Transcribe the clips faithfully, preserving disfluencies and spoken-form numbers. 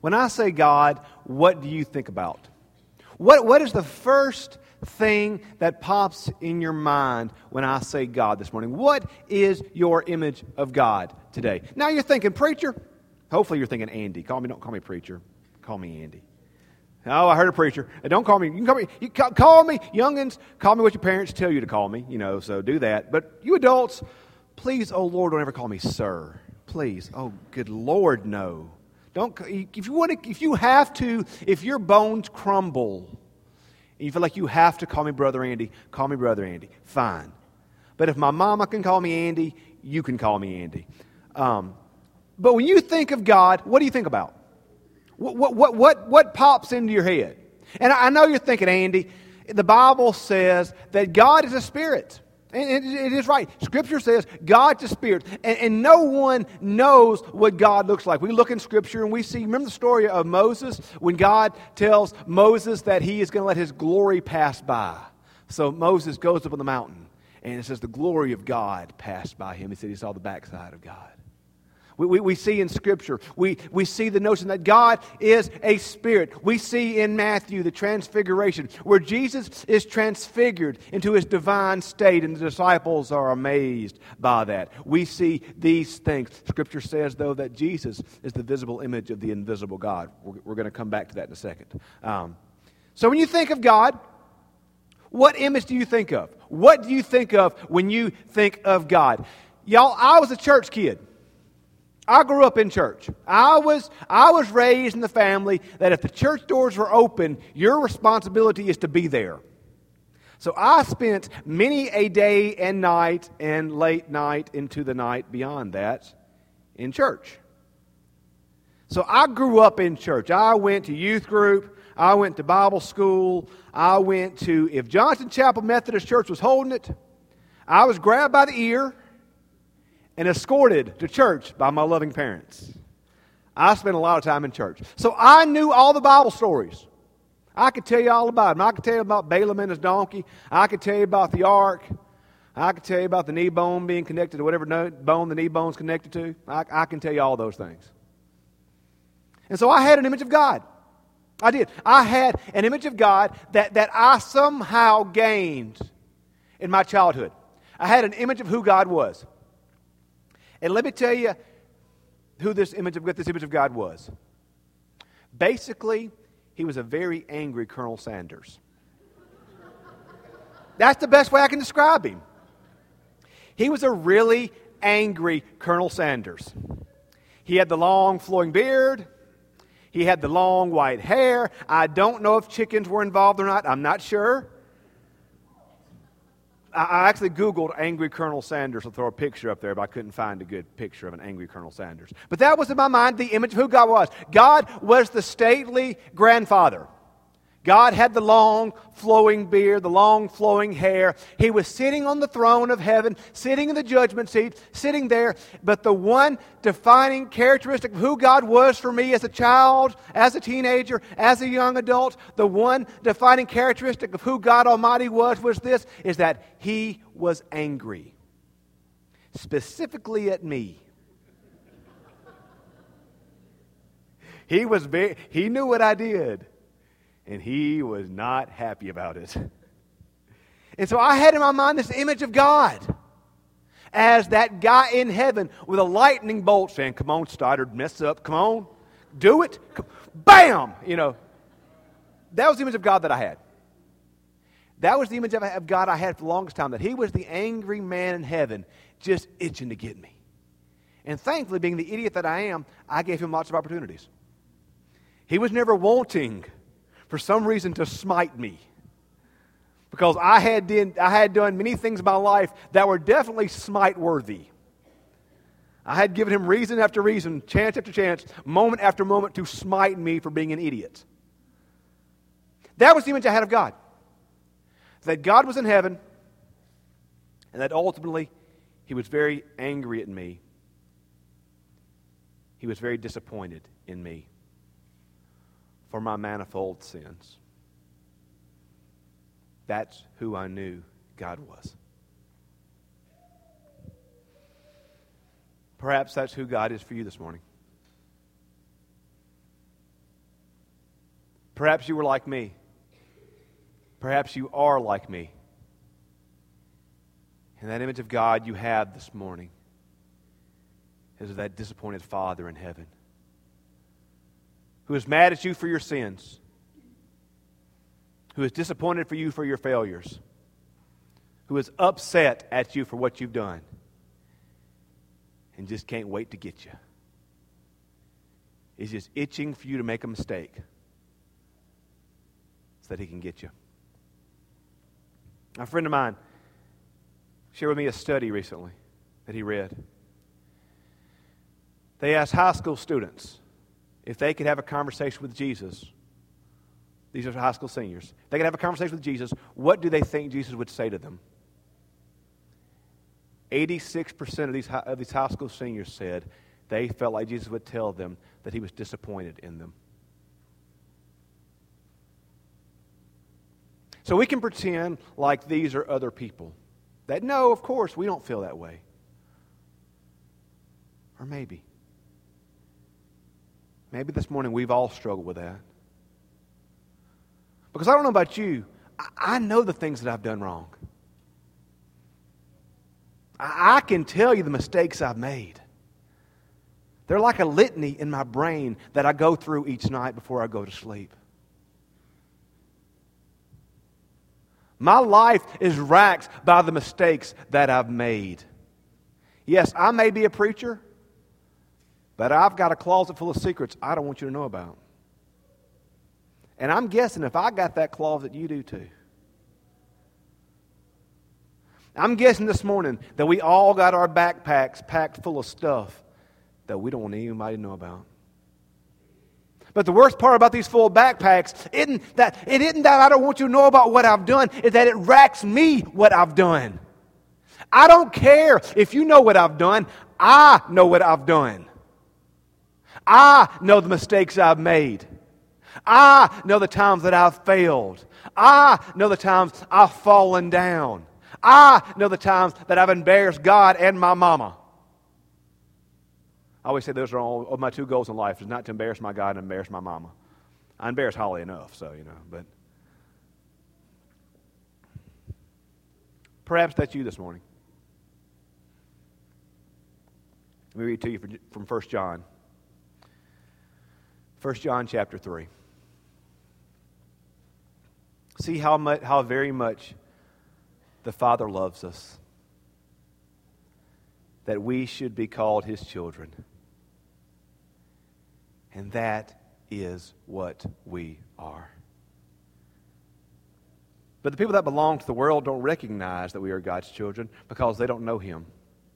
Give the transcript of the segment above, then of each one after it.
When I say God, what do you think about? What What is the first thing that pops in your mind when I say God this morning? What is your image of God today? Now you're thinking, preacher. Hopefully you're thinking Andy. Call me, don't call me preacher. Call me Andy. Oh, I heard a preacher. Don't call me. You can call me. You ca- call me, youngins. Call me what your parents tell you to call me. You know, so do that. But you adults, please, oh Lord, don't ever call me sir. Please, oh good Lord, no. Don't. If you want to, if you have to, if your bones crumble, and you feel like you have to call me Brother Andy, call me Brother Andy. Fine. But if my mama can call me Andy, you can call me Andy. Um, but when you think of God, what do you think about? What, what, what, what, what pops into your head? And I, I know you're thinking, Andy, the Bible says that God is a spirit. And it, it is right. Scripture says God's a spirit. And, and no one knows what God looks like. We look in Scripture and we see, remember the story of Moses? When God tells Moses that he is going to let his glory pass by. So Moses goes up on the mountain and it says the glory of God passed by him. He said he saw the backside of God. We, we, we see in Scripture, we, we see the notion that God is a spirit. We see in Matthew the transfiguration, where Jesus is transfigured into his divine state, and the disciples are amazed by that. We see these things. Scripture says, though, that Jesus is the visible image of the invisible God. We're, we're going to come back to that in a second. Um, so when you think of God, what image do you think of? What do you think of when you think of God? Y'all, I was a church kid. I grew up in church. I was I was raised in the family that if the church doors were open, your responsibility is to be there. So I spent many a day and night and late night into the night beyond that in church. So I grew up in church. I went to youth group. I went to Bible school. I went to, if Johnson Chapel Methodist Church was holding it, I was grabbed by the ear and escorted to church by my loving parents. I spent a lot of time in church. So I knew all the Bible stories. I could tell you all about them. I could tell you about Balaam and his donkey. I could tell you about the ark. I could tell you about the knee bone being connected to whatever no, bone the knee bone's connected to. I, I can tell you all those things. And so I had an image of God. I did. I had an image of God that, that I somehow gained in my childhood. I had an image of who God was. And let me tell you who this image of what this image of God was. Basically, he was a very angry Colonel Sanders. That's the best way I can describe him. He was a really angry Colonel Sanders. He had the long flowing beard. He had the long white hair. I don't know if chickens were involved or not. I'm not sure. I actually Googled angry Colonel Sanders to throw a picture up there, but I couldn't find a good picture of an angry Colonel Sanders. But that was in my mind the image of who God was. God was the stately grandfather. God had the long flowing beard, the long flowing hair. He was sitting on the throne of heaven, sitting in the judgment seat, sitting there. But the one defining characteristic of who God was for me as a child, as a teenager, as a young adult, the one defining characteristic of who God Almighty was, was this, is that He was angry. Specifically at me. He was very, He knew what I did. And he was not happy about it. And so I had in my mind this image of God as that guy in heaven with a lightning bolt saying, come on, Stoddard, mess up. Come on, do it. Come. Bam! You know, that was the image of God that I had. That was the image of God I had for the longest time, that he was the angry man in heaven just itching to get me. And thankfully, being the idiot that I am, I gave him lots of opportunities. He was never wanting for some reason to smite me. Because I had, did, I had done many things in my life that were definitely smite-worthy. I had given him reason after reason, chance after chance, moment after moment to smite me for being an idiot. That was the image I had of God. That God was in heaven, and that ultimately He was very angry at me. He was very disappointed in me for my manifold sins. That's who I knew God was. Perhaps that's who God is for you this morning. Perhaps you were like me. Perhaps you are like me. And that image of God you have this morning is of that disappointed Father in heaven who is mad at you for your sins, who is disappointed for you for your failures, who is upset at you for what you've done, and just can't wait to get you. He's just itching for you to make a mistake so that he can get you. A friend of mine shared with me a study recently that he read. They asked high school students if they could have a conversation with Jesus. These are high school seniors. If they could have a conversation with Jesus, what do they think Jesus would say to them? eighty-six percent of these, of these high school seniors said they felt like Jesus would tell them that he was disappointed in them. So we can pretend like these are other people. That, no, of course, we don't feel that way. Or maybe. Maybe this morning we've all struggled with that. Because I don't know about you, I, I know the things that I've done wrong. I, I can tell you the mistakes I've made. They're like a litany in my brain that I go through each night before I go to sleep. My life is racked by the mistakes that I've made. Yes, I may be a preacher, but I've got a closet full of secrets I don't want you to know about. And I'm guessing if I got that closet, you do too. I'm guessing this morning that we all got our backpacks packed full of stuff that we don't want anybody to know about. But the worst part about these full backpacks isn't that it isn't that I don't want you to know about what I've done, is that it racks me what I've done. I don't care if you know what I've done. I know what I've done. I know the mistakes I've made. I know the times that I've failed. I know the times I've fallen down. I know the times that I've embarrassed God and my mama. I always say those are all of my two goals in life, is not to embarrass my God and embarrass my mama. I embarrass Holly enough, so, you know, but perhaps that's you this morning. Let me read to you from First John. First John chapter three. See how much, how very much the Father loves us, that we should be called His children. And that is what we are. But the people that belong to the world don't recognize that we are God's children because they don't know Him.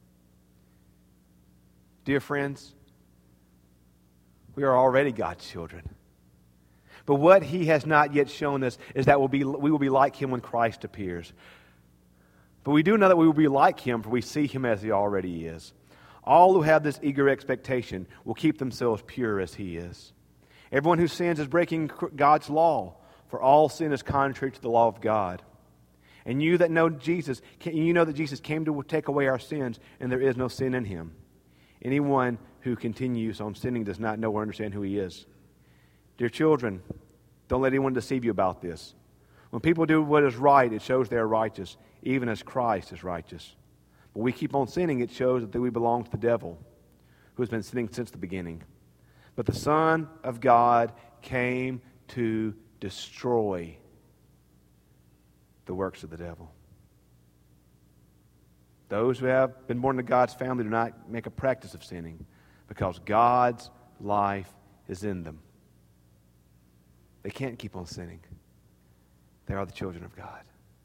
Dear friends, we are already God's children. But what He has not yet shown us is that we'll be, we will be like Him when Christ appears. But we do know that we will be like Him, for we see Him as He already is. All who have this eager expectation will keep themselves pure as He is. Everyone who sins is breaking God's law, for all sin is contrary to the law of God. And you that know Jesus, you know that Jesus came to take away our sins, and there is no sin in Him. Anyone who continues on sinning does not know or understand who He is. Dear children, don't let anyone deceive you about this. When people do what is right, it shows they are righteous, even as Christ is righteous. But we keep on sinning, it shows that we belong to the devil, who has been sinning since the beginning. But the Son of God came to destroy the works of the devil. Those who have been born into God's family do not make a practice of sinning, because God's life is in them. They can't keep on sinning. They are the children of God.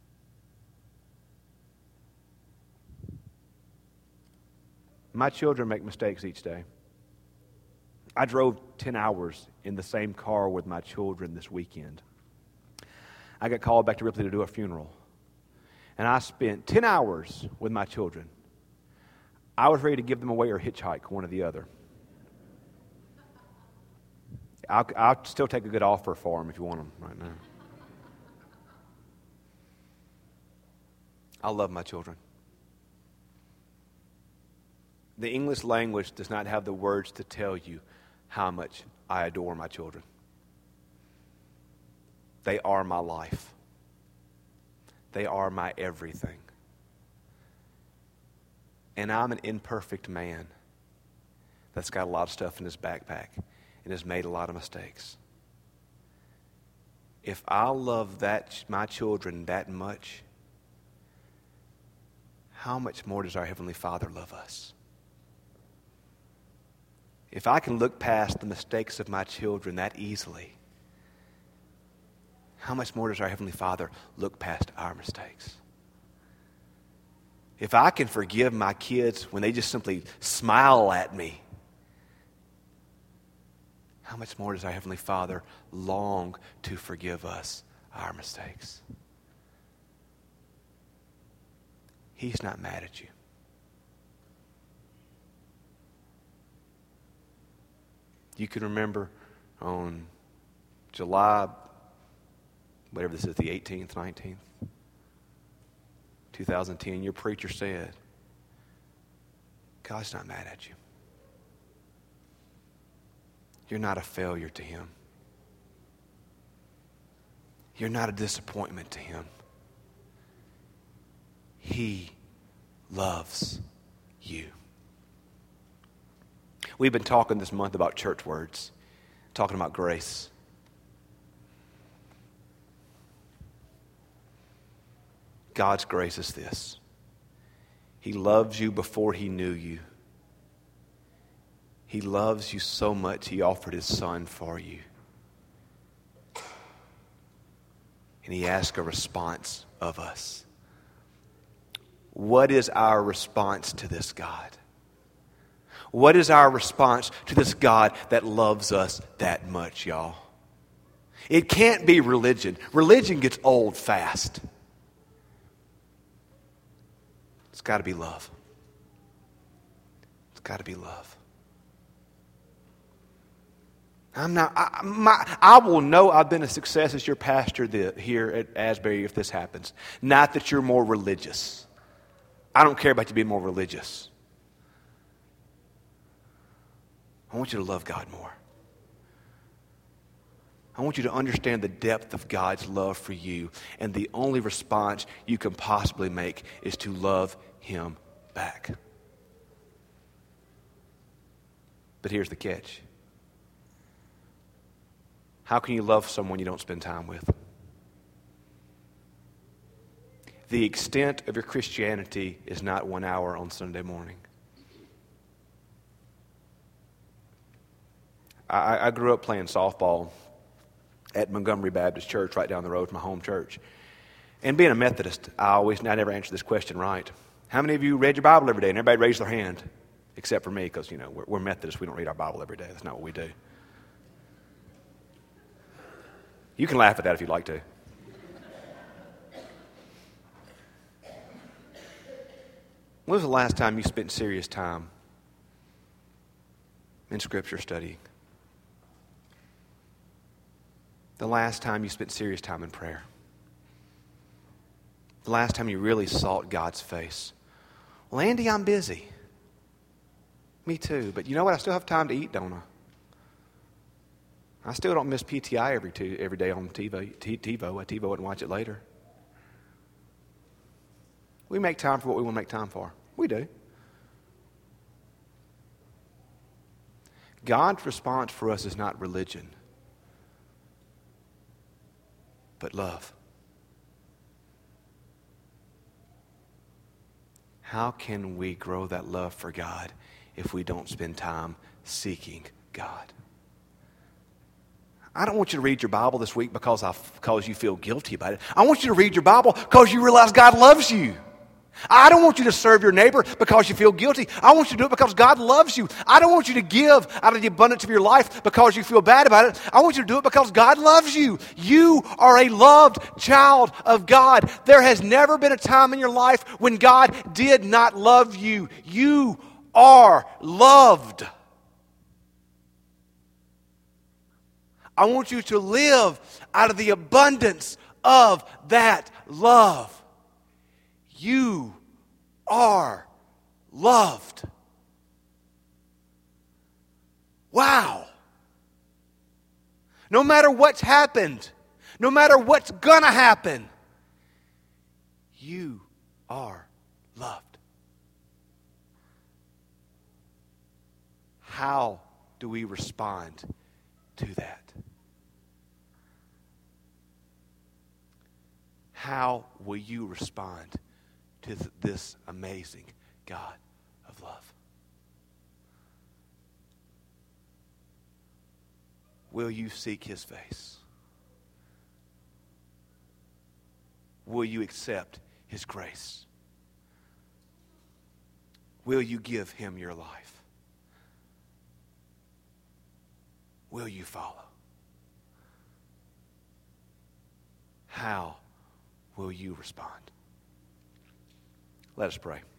My children make mistakes each day. I drove ten hours in the same car with my children this weekend. I got called back to Ripley to do a funeral. And I spent ten hours with my children. I was ready to give them away or hitchhike, one or the other. I'll, I'll still take a good offer for them if you want them right now. I love my children. The English language does not have the words to tell you how much I adore my children. They are my life. They are my everything. And I'm an imperfect man that's got a lot of stuff in his backpack and has made a lot of mistakes. If I love that my children that much, how much more does our Heavenly Father love us? If I can look past the mistakes of my children that easily, how much more does our Heavenly Father look past our mistakes? If I can forgive my kids when they just simply smile at me, how much more does our Heavenly Father long to forgive us our mistakes? He's not mad at you. You can remember on July, whatever this is, the eighteenth, nineteenth, two thousand ten, your preacher said, God's not mad at you. You're not a failure to Him. You're not a disappointment to Him. He loves you. We've been talking this month about church words, talking about grace. God's grace is this. He loves you before He knew you. He loves you so much, He offered His Son for you. And He asks a response of us. What is our response to this God? What is our response to this God that loves us that much, y'all? It can't be religion. Religion gets old fast. It's got to be love. It's got to be love. I'm not. I, my, I will know I've been a success as your pastor the, here at Asbury if this happens. Not that you're more religious. I don't care about you being more religious. I want you to love God more. I want you to understand the depth of God's love for you, and the only response you can possibly make is to love Him back. But here's the catch. How can you love someone you don't spend time with? The extent of your Christianity is not one hour on Sunday morning. I, I grew up playing softball at Montgomery Baptist Church right down the road from my home church. And being a Methodist, I always, I never answer this question right. How many of you read your Bible every day? And everybody raised their hand, except for me, because, you know, we're, we're Methodists. We don't read our Bible every day. That's not what we do. You can laugh at that if you'd like to. When was the last time you spent serious time in Scripture studying? The last time you spent serious time in prayer? The last time you really sought God's face? Well, Andy, I'm busy. Me too. But you know what? I still have time to eat, don't I? I still don't miss P T I every two, every day on TiVo. TiVo. I TiVo it and watch it later. We make time for what we want to make time for. We do. God's response for us is not religion, but love. How can we grow that love for God if we don't spend time seeking God? I don't want you to read your Bible this week because I, because you feel guilty about it. I want you to read your Bible because you realize God loves you. I don't want you to serve your neighbor because you feel guilty. I want you to do it because God loves you. I don't want you to give out of the abundance of your life because you feel bad about it. I want you to do it because God loves you. You are a loved child of God. There has never been a time in your life when God did not love you. You are loved. I want you to live out of the abundance of that love. You are loved. Wow. No matter what's happened, no matter what's going to happen, you are loved. How do we respond to that? How will you respond to th- this amazing God of love? Will you seek His face? Will you accept His grace? Will you give Him your life? Will you follow? How will you respond? Let us pray.